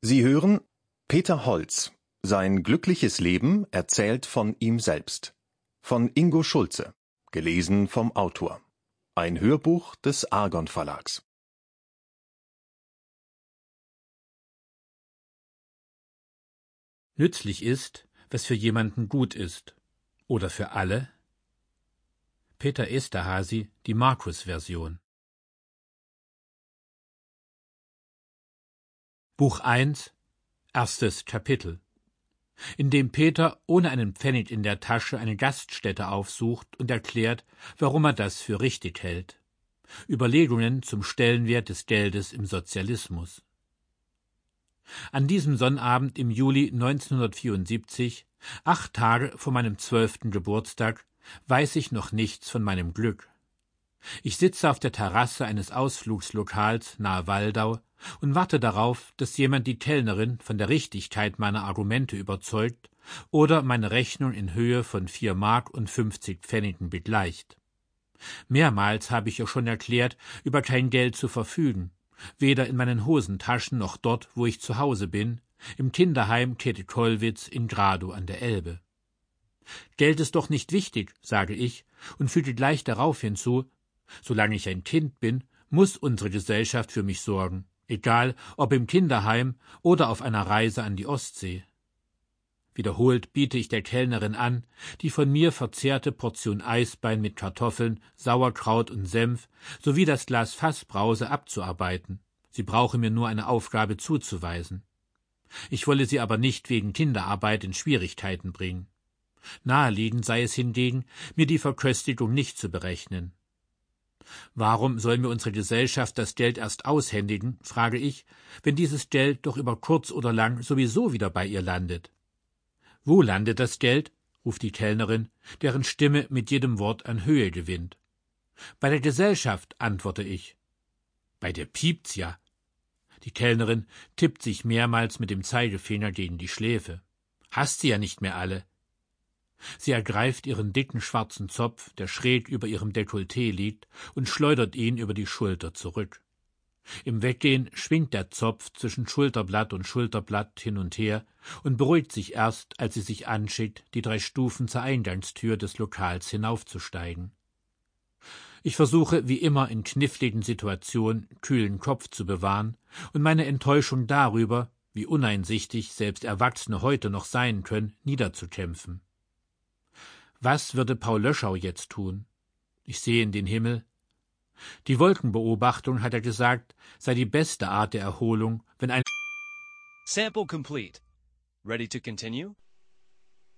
Sie hören Peter Holz. Sein glückliches Leben erzählt von ihm selbst. Von Ingo Schulze. Gelesen vom Autor. Ein Hörbuch des Argon Verlags. Nützlich ist, was für jemanden gut ist. Oder für alle? Peter Esterházy, die Markus-Version. Buch 1, erstes Kapitel, in dem Peter ohne einen Pfennig in der Tasche eine Gaststätte aufsucht und erklärt, warum er das für richtig hält. Überlegungen zum Stellenwert des Geldes im Sozialismus. An diesem Sonnabend im Juli 1974, 8 Tage vor meinem 12. Geburtstag, weiß ich noch nichts von meinem Glück. Ich sitze auf der Terrasse eines Ausflugslokals nahe Waldau und warte darauf, dass jemand die Kellnerin von der Richtigkeit meiner Argumente überzeugt oder meine Rechnung in Höhe von 4 Mark und 50 Pfennigen begleicht. Mehrmals habe ich ihr schon erklärt, über kein Geld zu verfügen, weder in meinen Hosentaschen noch dort, wo ich zu Hause bin, im Kinderheim Käthe-Kollwitz in Gradow an der Elbe. Geld ist doch nicht wichtig, sage ich, und füge gleich darauf hinzu, solange ich ein Kind bin, muss unsere Gesellschaft für mich sorgen, egal ob im Kinderheim oder auf einer Reise an die Ostsee. Wiederholt biete ich der Kellnerin an, die von mir verzehrte Portion Eisbein mit Kartoffeln, Sauerkraut und Senf sowie das Glas Fassbrause abzuarbeiten. Sie brauche mir nur eine Aufgabe zuzuweisen. Ich wolle sie aber nicht wegen Kinderarbeit in Schwierigkeiten bringen. Naheliegend sei es hingegen, mir die Verköstigung nicht zu berechnen. Warum soll mir unsere Gesellschaft das Geld erst aushändigen, frage ich, wenn dieses Geld doch über kurz oder lang sowieso wieder bei ihr landet? Wo landet das Geld? Ruft die Kellnerin, deren Stimme mit jedem Wort an Höhe gewinnt. Bei der Gesellschaft, antworte ich. Bei der piept's ja. Die Kellnerin tippt sich mehrmals mit dem Zeigefinger gegen die Schläfe. Hast sie ja nicht mehr alle. Sie ergreift ihren dicken schwarzen Zopf, der schräg über ihrem Dekolleté liegt, und schleudert ihn über die Schulter zurück. Im Weggehen schwingt der Zopf zwischen Schulterblatt und Schulterblatt hin und her und beruhigt sich erst, als sie sich anschickt, die 3 Stufen zur Eingangstür des Lokals hinaufzusteigen. Ich versuche, wie immer in kniffligen Situationen, kühlen Kopf zu bewahren und meine Enttäuschung darüber, wie uneinsichtig selbst Erwachsene heute noch sein können, niederzukämpfen. Was würde Paul Löschau jetzt tun? Ich sehe in den Himmel. Die Wolkenbeobachtung, hat er gesagt, sei die beste Art der Erholung, wenn ein Sample complete. Ready to continue?